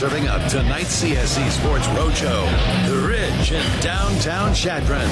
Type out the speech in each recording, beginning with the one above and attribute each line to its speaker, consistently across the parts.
Speaker 1: serving up tonight's CSC Sports Roadshow. The Ridge in downtown Chadron.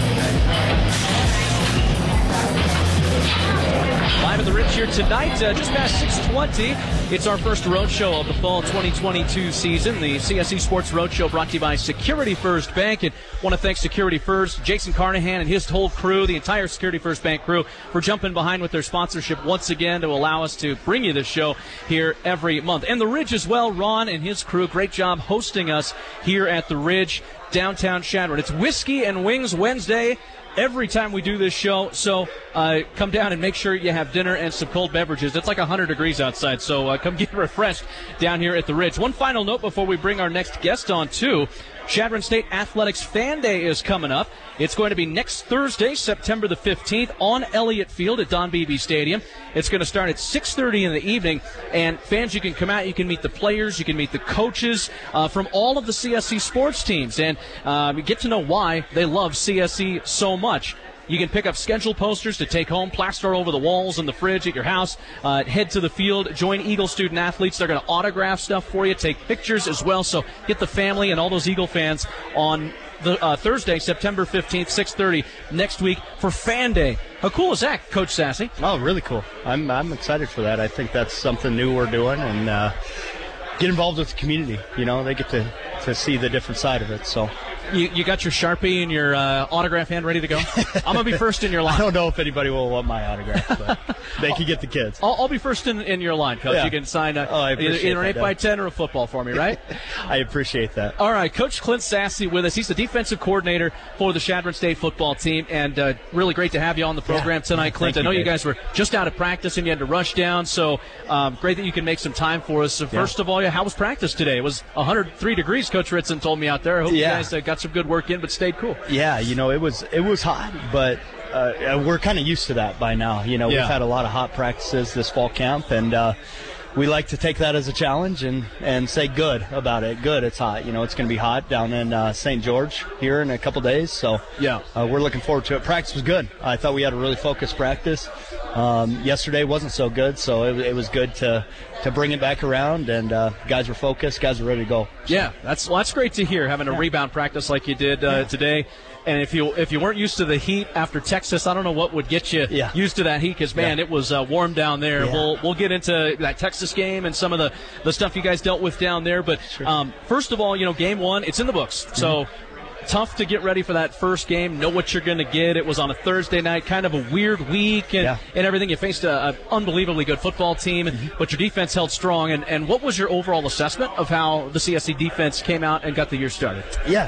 Speaker 2: Live at the Ridge here tonight, just past 6:20. It's our first Roadshow of the fall 2022 season. The CSC Sports Roadshow brought to you by Security First Bank. And want to thank Security First, Jason Carnahan and his whole crew, the entire Security First Bank crew, for jumping behind with their sponsorship once again to allow us to bring you this show here every month. And the Ridge as well, Ron and his crew, great job hosting us here at the Ridge, downtown Chadron. It's Whiskey and Wings Wednesday every time we do this show, so come down and make sure you have dinner and some cold beverages. It's like 100 degrees outside, so come get refreshed down here at the Ridge. One final note before we bring our next guest on, too. Chadron State Athletics Fan Day is coming up. It's going to be next Thursday, September the 15th, on Elliott Field at Don Beebe Stadium. It's going to start at 6:30 in the evening, and fans, you can come out, you can meet the players, you can meet the coaches from all of the CSC sports teams, and get to know why they love CSC so much. You can pick up schedule posters to take home, plaster over the walls and the fridge at your house. Head to the field, join Eagle student athletes. They're going to autograph stuff for you, take pictures as well. So get the family and all those Eagle fans on the Thursday, September 15th, 6:30 next week for Fan Day. How cool is that, Coach Sassy?
Speaker 3: Oh, really cool. I'm excited for that. I think that's something new we're doing, and get involved with the community. You know, they get to see the different side of it, so.
Speaker 2: You got your Sharpie and your autograph hand ready to go? I'm going to be first in your line.
Speaker 3: I don't know if anybody will want my autograph, but they can get the kids.
Speaker 2: I'll be first in your line, Coach. Yeah. You can sign either an 8x10 or a football for me, right?
Speaker 3: I appreciate that.
Speaker 2: All right, Coach Clint Sassy with us. He's the defensive coordinator for the Chadron State football team, and really great to have you on the program tonight, Clint. I know you guys were just out of practice and you had to rush down, so great that you can make some time for us. So first of all, how was practice today? It was 103 degrees, Coach Ritson told me out there. I hope you guys got some good work in, but stayed cool.
Speaker 3: Yeah, it was hot, but we're kind of used to that by now. We've had a lot of hot practices this fall camp, and we like to take that as a challenge and say good about it. Good, it's hot. It's going to be hot down in St. George here in a couple days, so we're looking forward to it. Practice was good. I thought we had a really focused practice. Yesterday wasn't so good, so it was good to bring it back around, and guys were focused, guys were ready to go.
Speaker 2: Yeah, that's great to hear, having a rebound practice like you did today. And if you weren't used to the heat after Texas, I don't know what would get you used to that heat, because, man, it was warm down there. Yeah. We'll get into that Texas game and some of the stuff you guys dealt with down there. But first of all, game one, it's in the books. So tough to get ready for that first game, know what you're going to get. It was on a Thursday night, kind of a weird week and everything. You faced an unbelievably good football team, but your defense held strong. And what was your overall assessment of how the CSC defense came out and got the year started?
Speaker 3: Yeah,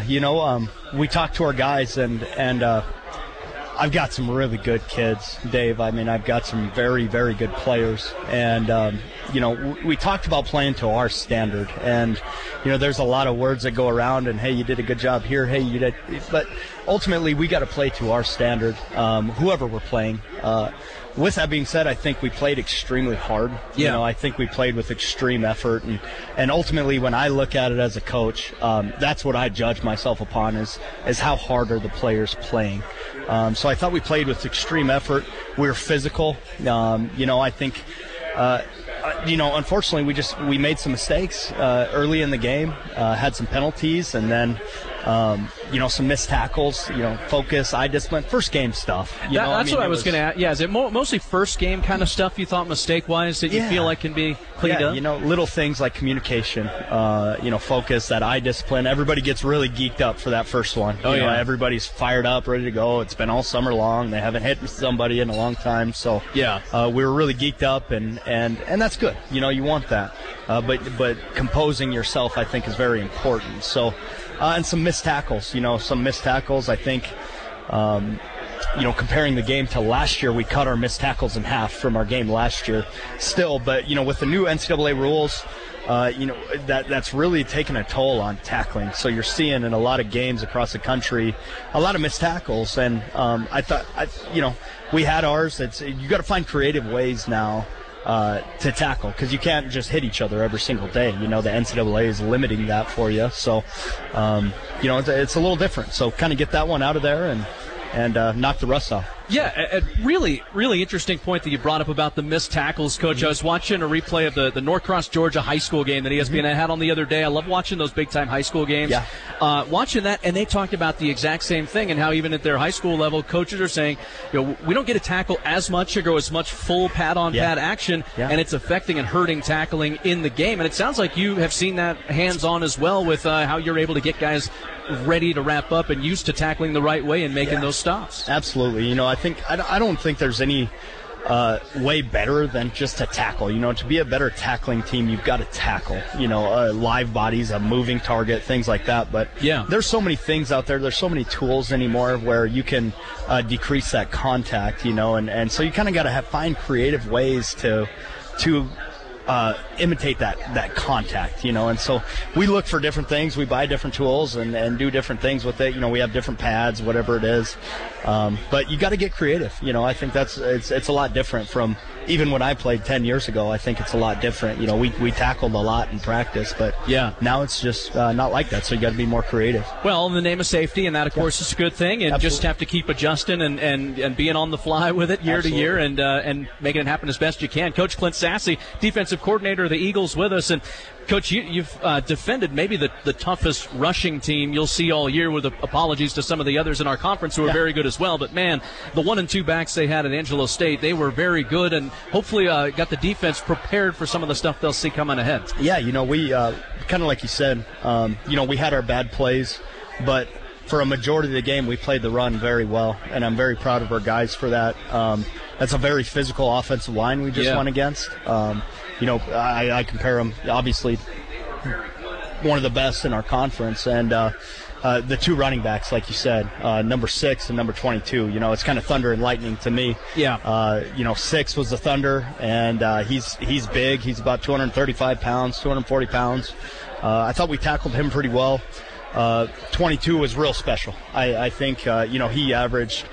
Speaker 3: we talked to our guys, and I've got some really good kids, Dave. I mean, I've got some very, very good players. And, we talked about playing to our standard. And, there's a lot of words that go around, and, hey, you did a good job here. Hey, you did. But ultimately, we got to play to our standard, whoever we're playing. With that being said, I think we played extremely hard.
Speaker 2: Yeah.
Speaker 3: I think we played with extreme effort. And ultimately, when I look at it as a coach, that's what I judge myself upon is how hard are the players playing. So I thought we played with extreme effort. We were physical. I think, unfortunately, we made some mistakes early in the game, had some penalties, and then some missed tackles, focus, eye discipline, first game stuff.
Speaker 2: That's what I was going to ask. Yeah, is it mostly first game kind of stuff you thought mistake-wise that you feel like can be cleaned up?
Speaker 3: Little things like communication, focus, that eye discipline. Everybody gets really geeked up for that first one. Everybody's fired up, ready to go. It's been all summer long. They haven't hit somebody in a long time. So we were really geeked up, and that's good. You want that. But composing yourself, I think, is very important. So, and some missed tackles. I think, comparing the game to last year, we cut our missed tackles in half from our game last year still. But, with the new NCAA rules, that's really taken a toll on tackling. So you're seeing in a lot of games across the country a lot of missed tackles. And I thought, we had ours. You got to find creative ways now to tackle, because you can't just hit each other every single day. The NCAA is limiting that for you. So, it's a little different. So kind of get that one out of there and knock the rust off.
Speaker 2: Yeah, a really, really interesting point that you brought up about the missed tackles, Coach. I was watching a replay of the Norcross, Georgia high school game that ESPN had on the other day. I love watching those big-time high school games.
Speaker 3: Yeah.
Speaker 2: Watching that, and they talked about the exact same thing and how even at their high school level, coaches are saying, we don't get to tackle as much or go as much full pad-on-pad action, and it's affecting and hurting tackling in the game. And it sounds like you have seen that hands-on as well with how you're able to get guys ready to wrap up and used to tackling the right way and making those stops.
Speaker 3: Absolutely. I don't think there's any way better than just to tackle. To be a better tackling team, you've got to tackle. Live bodies, a moving target, things like that. But there's so many things out there. There's so many tools anymore where you can decrease that contact. And so you kind of got to find creative ways to imitate that contact, and so we look for different things. We buy different tools and do different things with it. We have different pads, whatever it is. But you got to get creative. I think it's a lot different from even when I played 10 years ago. I think it's a lot different. We tackled a lot in practice, but now it's just not like that. So you got to be more creative.
Speaker 2: Well, in the name of safety, and that of course is a good thing, and just have to keep adjusting and being on the fly with it year to year and making it happen as best you can. Coach Clint Sassy, defensive coordinator of the Eagles, with us. And Coach, you've defended maybe the toughest rushing team you'll see all year, with apologies to some of the others in our conference who are very good as well. But, man, the 1 and 2 backs they had at Angelo State, they were very good and hopefully got the defense prepared for some of the stuff they'll see coming ahead. Yeah,
Speaker 3: we kind of like you said, we had our bad plays, but for a majority of the game we played the run very well, and I'm very proud of our guys for that. That's a very physical offensive line we just went against. I compare them, obviously, one of the best in our conference. And the two running backs, like you said, number 6 and number 22, it's kind of thunder and lightning to me. 6 was the Thunder, and he's big. He's about 235 pounds, 240 pounds. I thought we tackled him pretty well. 22 was real special. I think, he averaged,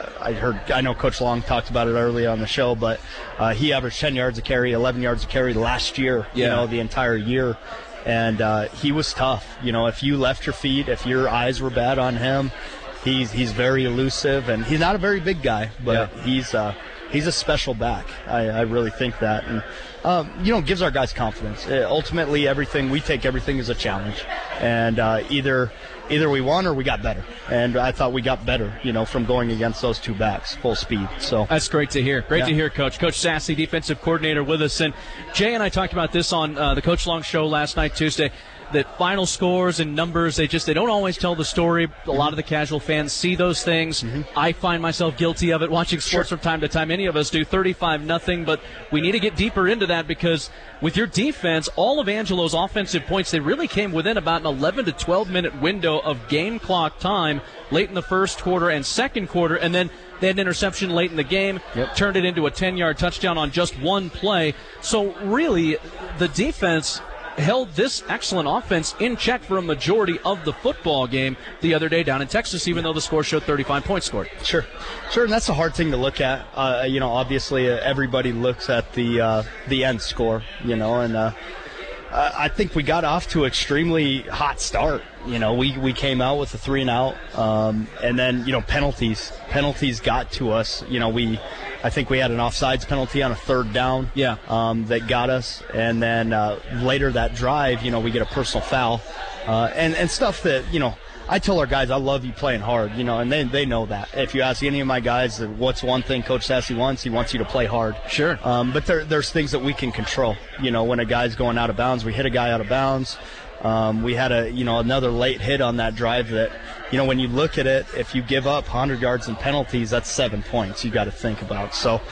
Speaker 3: I know Coach Long talked about it early on the show, but he averaged 10 yards a carry, 11 yards a carry last year, the entire year. And he was tough. If you left your feet, if your eyes were bad on him, he's very elusive, and he's not a very big guy, but he's a special back. I really think that. And gives our guys confidence. Ultimately, we take everything as a challenge, and either we won or we got better. And I thought we got better, from going against those two backs full speed. So
Speaker 2: that's great to hear. Great to hear, Coach. Coach Sassy, defensive coordinator, with us. And Jay and I talked about this on the Coach Long show last night, Tuesday. That final scores and numbers, they don't always tell the story. A lot of the casual fans see those things. I find myself guilty of it watching sports from time to time. Any of us do. 35-0, but we need to get deeper into that, because with your defense, all of Angelo's offensive points, they really came within about an 11 to 12-minute window of game clock time late in the first quarter and second quarter, and then they had an interception late in the game, turned it into a 10-yard touchdown on just one play. So really, the defense held this excellent offense in check for a majority of the football game the other day down in Texas, even though the score showed 35 points scored.
Speaker 3: Sure, and that's a hard thing to look at. Obviously, everybody looks at the end score, and I think we got off to an extremely hot start. We came out with a 3-and-out, and then penalties got to us. I think we had an offsides penalty on a third down. That got us, and then later that drive, we get a personal foul, and stuff that I tell our guys, I love you playing hard, and they know that. If you ask any of my guys, what's one thing Coach Sassy wants? He wants you to play hard.
Speaker 2: Sure.
Speaker 3: But there's things that we can control. When a guy's going out of bounds, we hit a guy out of bounds. We had another late hit on that drive that, when you look at it, if you give up 100 yards in penalties, that's 7 points you got to think about. So,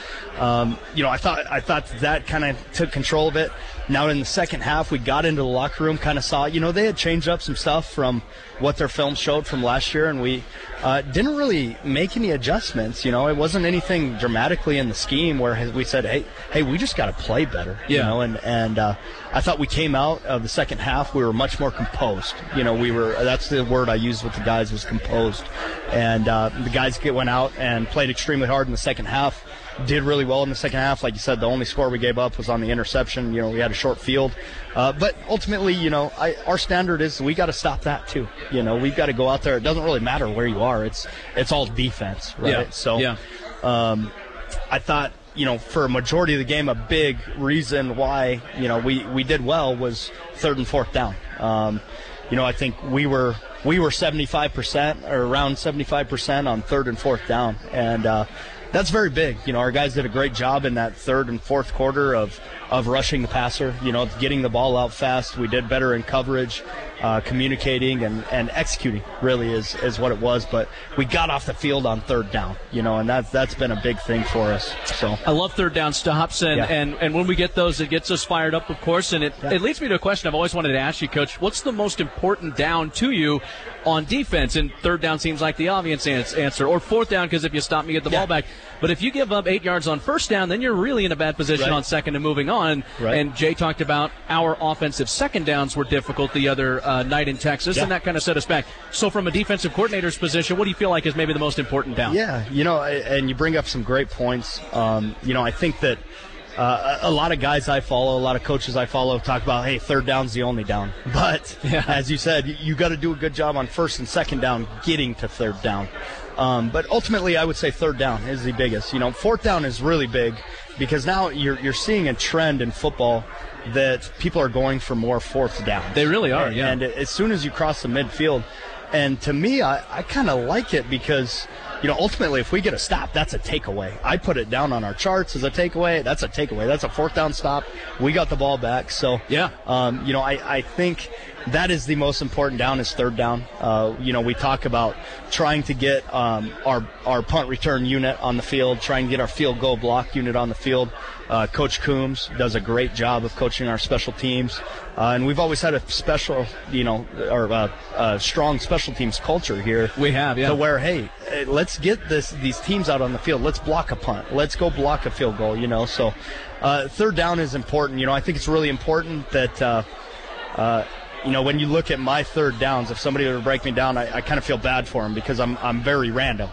Speaker 3: I thought that kind of took control of it. Now in the second half, we got into the locker room, kind of saw, they had changed up some stuff from what their film showed from last year, and we didn't really make any adjustments. It wasn't anything dramatically in the scheme where we said, hey, we just got to play better. And I thought we came out of the second half, we were much more composed. That's the word I used with the guys, was composed. And the guys went out and played extremely hard in the second half. Did really well in the second half. Like you said, the only score we gave up was on the interception. We had a short field. But ultimately, our standard is we got to stop that too. We've got to go out there. It doesn't really matter where you are. It's all defense, right? I thought, for a majority of the game, a big reason why, we did well was third and fourth down. I think we were 75% or around 75% on third and fourth down. And that's very big. Our guys did a great job in that third and fourth quarter of rushing the passer, getting the ball out fast. We did better in coverage, communicating and executing really is what it was. But we got off the field on third down, and that's been a big thing for us. So
Speaker 2: I love third down stops, and when we get those, it gets us fired up, of course. And it leads me to a question I've always wanted to ask you, Coach. What's the most important down to you on defense? And third down seems like the obvious answer, or fourth down, because if you stop me, get the ball back. But if you give up 8 yards on first down, then you're really in a bad position on second and moving on. Right. And Jay talked about our offensive second downs were difficult the other night in Texas, and that kind of set us back. So from a defensive coordinator's position, what do you feel like is maybe the most important down?
Speaker 3: Yeah, and you bring up some great points. I think that a lot of guys I follow, a lot of coaches I follow talk about, hey, third down's the only down. But as you said, you got to do a good job on first and second down getting to third down. But ultimately, I would say third down is the biggest. Fourth down is really big because now you're seeing a trend in football that people are going for more fourth down.
Speaker 2: They really are, yeah.
Speaker 3: And as soon as you cross the midfield, and to me, I kind of like it because ultimately, if we get a stop, that's a takeaway. I put it down on our charts as a takeaway. That's a takeaway. That's a fourth down stop. We got the ball back. So, I think that is the most important down is third down. We talk about trying to get our punt return unit on the field, trying to get our field goal block unit on the field. Coach Coombs does a great job of coaching our special teams. And we've always had a special, strong special teams culture here.
Speaker 2: We have, yeah.
Speaker 3: To where, hey, let's get these teams out on the field. Let's block a punt. Let's go block a field goal, So third down is important. I think it's really important that, when you look at my third downs, if somebody were to break me down, I kind of feel bad for them because I'm very random.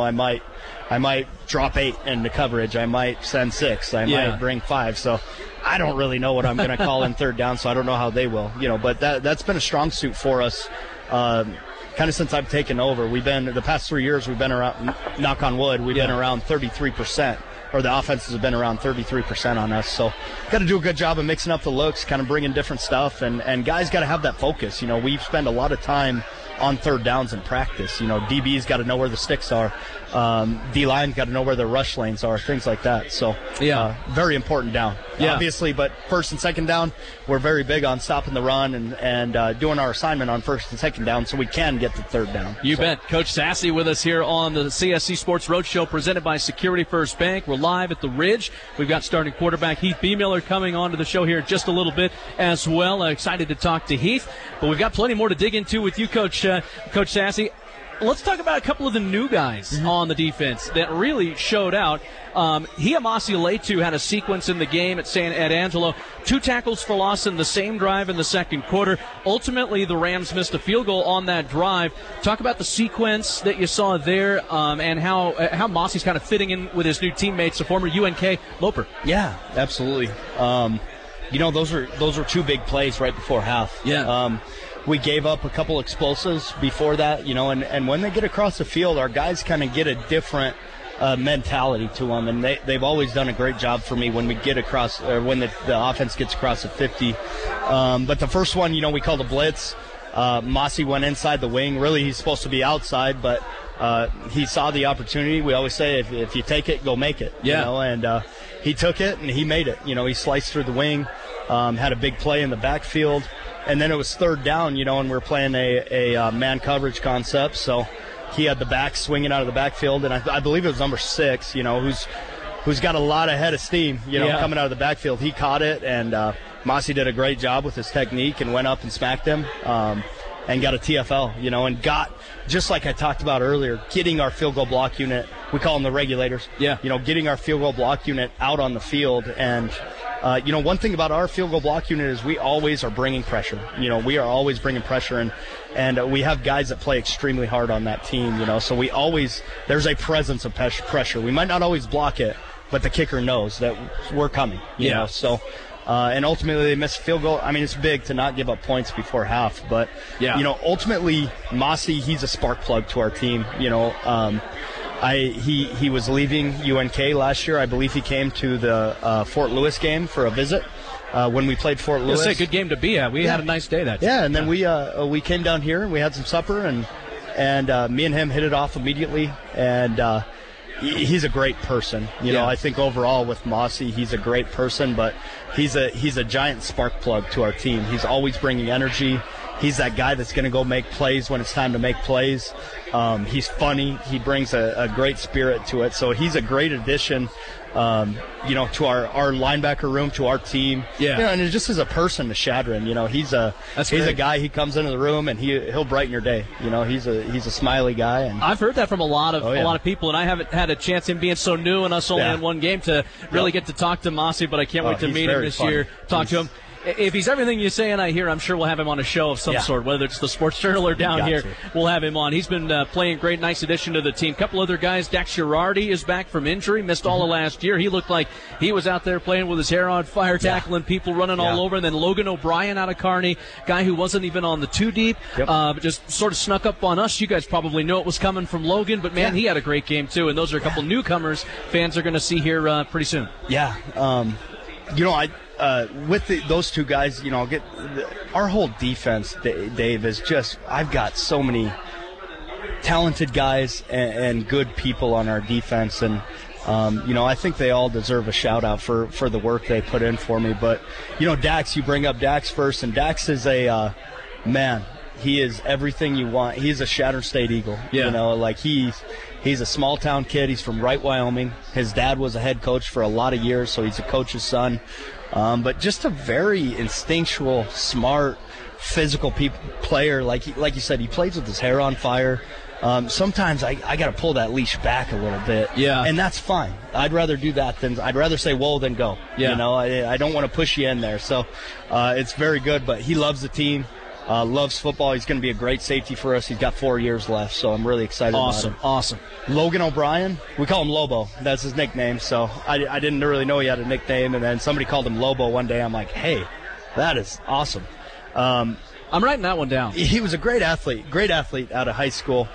Speaker 3: I might drop 8 into coverage. I might send 6. I might bring 5. So I don't really know what I'm going to call in third down, so I don't know how they will. But that's been a strong suit for us kind of since I've taken over. The past 3 years, we've been around, knock on wood, we've been around 33%. Or the offenses have been around 33% on us. So got to do a good job of mixing up the looks, kind of bringing different stuff. And guys got to have that focus. We spend a lot of time on third downs in practice. DB's got to know where the sticks are. D-line's got to know where their rush lanes are, things like that. So, very important down. Obviously, but first and second down, we're very big on stopping the run and doing our assignment on first and second down so we can get to third down.
Speaker 2: You bet. Coach Sassy with us here on the CSC Sports Roadshow presented by Security First Bank. We're live at the Ridge. We've got starting quarterback Heath B. Miller coming on to the show here in just a little bit as well. Excited to talk to Heath, but we've got plenty more to dig into with you, Coach Sassy. Let's talk about a couple of the new guys on the defense that really showed out. Hiamasi Letu had a sequence in the game at Angelo. 2 tackles for loss in the same drive in the second quarter. Ultimately, the Rams missed a field goal on that drive. Talk about the sequence that you saw there and how Mossie's kind of fitting in with his new teammates, the former UNK Loper.
Speaker 3: Yeah, absolutely. Those were 2 big plays right before half.
Speaker 2: Yeah.
Speaker 3: We gave up a couple explosives before that, and when they get across the field, our guys kind of get a different mentality to them, and they've always done a great job for me when we get across, or when the offense gets across the 50. But the first one, we called a blitz. Mossy went inside the wing. Really, he's supposed to be outside, but he saw the opportunity. We always say, if you take it, go make it. And he took it, and he made it. He sliced through the wing, had a big play in the backfield. And then it was third down, and we're playing a man coverage concept. So he had the back swinging out of the backfield, and I believe it was number 6, who's got a lot of head of steam, coming out of the backfield. He caught it, and Mossy did a great job with his technique and went up and smacked him and got a TFL, and got, just like I talked about earlier, getting our field goal block unit, we call them the regulators, getting our field goal block unit out on the field. And one thing about our field goal block unit is we always are bringing pressure. We are always bringing pressure, and we have guys that play extremely hard on that team, so there's a presence of pressure. We might not always block it, but the kicker knows that we're coming, you know. So, and ultimately they miss a field goal. I mean, it's big to not give up points before half, but, ultimately Mossy, he's a spark plug to our team, He was leaving UNK last year. I believe he came to the Fort Lewis game for a visit when we played Fort Lewis.
Speaker 2: It's a good game to be at. We had a nice day that day.
Speaker 3: Yeah, and then we came down here and we had some supper, and me and him hit it off immediately. And he's a great person. You know, I think overall with Mossy, he's a great person, but he's a giant spark plug to our team. He's always bringing energy. He's that guy that's going to go make plays when it's time to make plays. He's funny. He brings a great spirit to it. So he's a great addition, to our linebacker room, to our team.
Speaker 2: Yeah.
Speaker 3: You know, and just as a person to Shadron, he's a guy. He comes into the room and he'll brighten your day. He's a smiley guy. And
Speaker 2: I've heard that from a lot of people, and I haven't had a chance, him being so new and us only in one game, to really get to talk to Mossy. But I can't wait to meet him this year. Talk to him. If he's everything you say and I hear, I'm sure we'll have him on a show of some sort, whether it's the Sports Journal or down here. We'll have him on. He's been playing great, nice addition to the team. A couple other guys. Dax Girardi is back from injury, missed all of last year. He looked like he was out there playing with his hair on fire, tackling people, running all over. And then Logan O'Brien out of Kearney, guy who wasn't even on the two deep, but just sort of snuck up on us. You guys probably know it was coming from Logan, but man, he had a great game too. And those are a couple newcomers fans are going to see here pretty soon.
Speaker 3: Yeah. With those two guys, our whole defense, Dave, is just, I've got so many talented guys and good people on our defense, and I think they all deserve a shout out for the work they put in for me. But Dax, you bring up Dax first, and Dax is a man. He is everything you want. He's a Shadron State Eagle. He's a small town kid. He's from Wright, Wyoming. His dad was a head coach for a lot of years, so he's a coach's son. But just a very instinctual, smart, physical player. Like you said, he plays with his hair on fire. Sometimes I got to pull that leash back a little bit.
Speaker 2: Yeah.
Speaker 3: And that's fine. I'd rather do that I'd rather say whoa than go.
Speaker 2: Yeah.
Speaker 3: I don't want to push you in there. So it's very good, but he loves the team. Loves football. He's going to be a great safety for us. He's got 4 years left, so I'm really excited about him.
Speaker 2: Awesome.
Speaker 3: Logan O'Brien, we call him Lobo. That's his nickname, so I didn't really know he had a nickname, and then somebody called him Lobo one day. I'm like, hey, that is awesome.
Speaker 2: I'm writing that one down.
Speaker 3: He was a great athlete out of high school.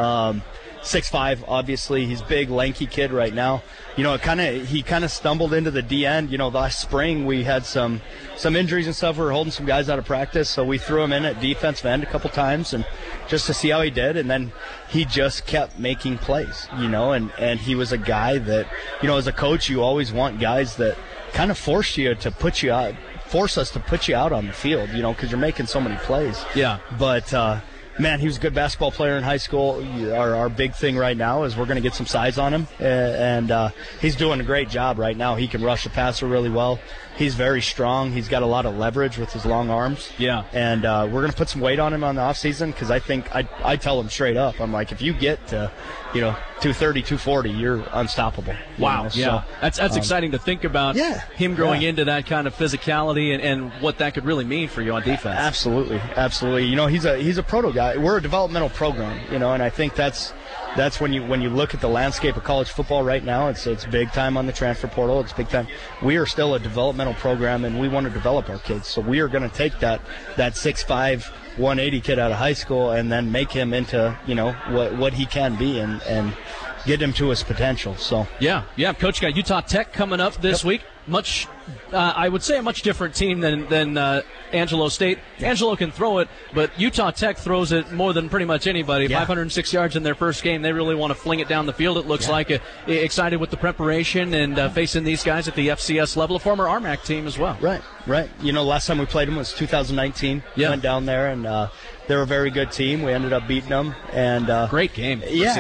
Speaker 3: 6'5", obviously. He's a big, lanky kid right now. He kind of stumbled into the D end. Last spring we had some injuries and stuff. We were holding some guys out of practice, so we threw him in at defensive end a couple times and just to see how he did. And then he just kept making plays, and he was a guy that, as a coach, you always want guys that kind of force us to put you out on the field, because you're making so many plays.
Speaker 2: Yeah.
Speaker 3: But, man, he was a good basketball player in high school. Our big thing right now is we're going to get some size on him, and he's doing a great job right now. He can rush the passer really well. He's very strong. He's got a lot of leverage with his long arms.
Speaker 2: Yeah.
Speaker 3: And we're going to put some weight on him on the offseason because I think I tell him straight up, I'm like, if you get to, 230, 240, you're unstoppable.
Speaker 2: Wow. Yeah. So, that's exciting to think about him growing into that kind of physicality and what that could really mean for you on defense.
Speaker 3: Absolutely. He's a proto guy. We're a developmental program, and I think that's when you look at the landscape of college football right now, it's big time on the transfer portal. It's big time. We are still a developmental program, and we want to develop our kids. So we are going to take that 6'5", 180 kid out of high school and then make him into what he can be and get him to his potential. So
Speaker 2: yeah. Coach, got Utah Tech coming up this week. Much, I would say, a much different team than Angelo State. Angelo can throw it, but Utah Tech throws it more than pretty much anybody. 506 yards in their first game. They really want to fling it down the field, it looks like. Excited with the preparation and facing these guys at the FCS level, a former RMAC team as well.
Speaker 3: Right. Last time we played them was 2019.
Speaker 2: Yeah.
Speaker 3: Went down there, and they're a very good team. We ended up beating them. And
Speaker 2: great game.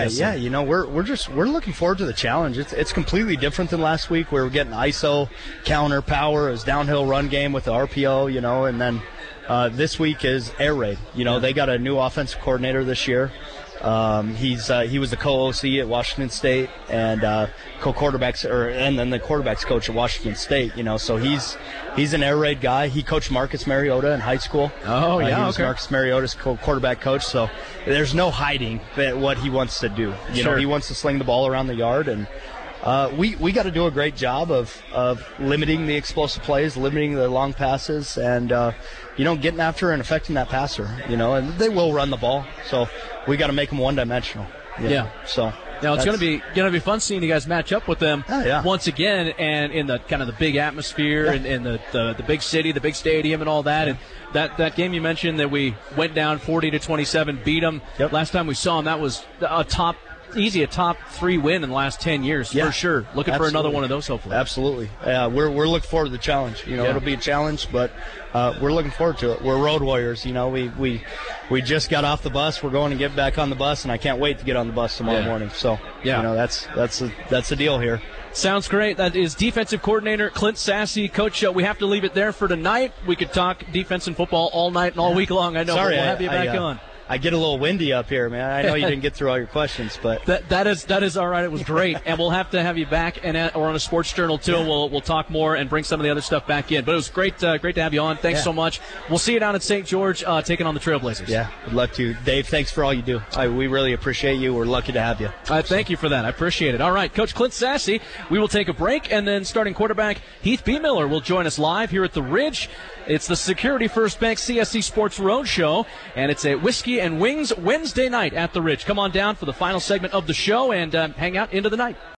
Speaker 3: We're looking forward to the challenge. It's completely different than last week. We were getting ISO, counter, power. It was downhill run game with the RPO, and then this week is air raid. They got a new offensive coordinator this year. He was the co-OC at Washington State and and then the quarterbacks coach at Washington State. So he's an air raid guy. He coached Marcus Mariota in high school.
Speaker 2: Oh yeah,
Speaker 3: he was Marcus Mariota's quarterback coach. So there's no hiding what he wants to do. He wants to sling the ball around the yard, and we got to do a great job of limiting the explosive plays, limiting the long passes, and getting after and affecting that passer. And they will run the ball, so we got to make them one-dimensional.
Speaker 2: Yeah.
Speaker 3: So
Speaker 2: Now it's going to be fun seeing you guys match up with them once again, and in the kind of the big atmosphere and the big city, the big stadium, and all that. And that game you mentioned that we went down 40-27, beat them.
Speaker 3: Yep.
Speaker 2: Last time we saw them, that was a top 3 win in the last 10 years for sure. Looking for another one of those, hopefully.
Speaker 3: Absolutely. We're looking forward to the challenge. It'll be a challenge, but we're looking forward to it. We're road warriors. We just got off the bus. We're going to get back on the bus, and I can't wait to get on the bus tomorrow morning. So that's the deal here.
Speaker 2: Sounds great. That is defensive coordinator Clint Sassy. Coach, we have to leave it there for tonight. We could talk defense and football all night and all week long. I know.
Speaker 3: Sorry,
Speaker 2: but we'll have you back on.
Speaker 3: I get a little windy up here, man. I know you didn't get through all your questions, but
Speaker 2: that is all right. It was great, and we'll have to have you back or on a Sports Journal too. Yeah. We'll talk more and bring some of the other stuff back in. But it was great to have you on. Thanks so much. We'll see you down at St. George taking on the Trailblazers.
Speaker 3: Yeah, would love to. Dave, thanks for all you do. We really appreciate you. We're lucky to have you.
Speaker 2: Thank you for that. I appreciate it. All right, Coach Clint Sassy. We will take a break, and then starting quarterback Heath B. Miller will join us live here at the Ridge. It's the Security First Bank CSC Sports Roadshow, and it's a Whiskey and Wings Wednesday night at the Ridge. Come on down for the final segment of the show and hang out into the night.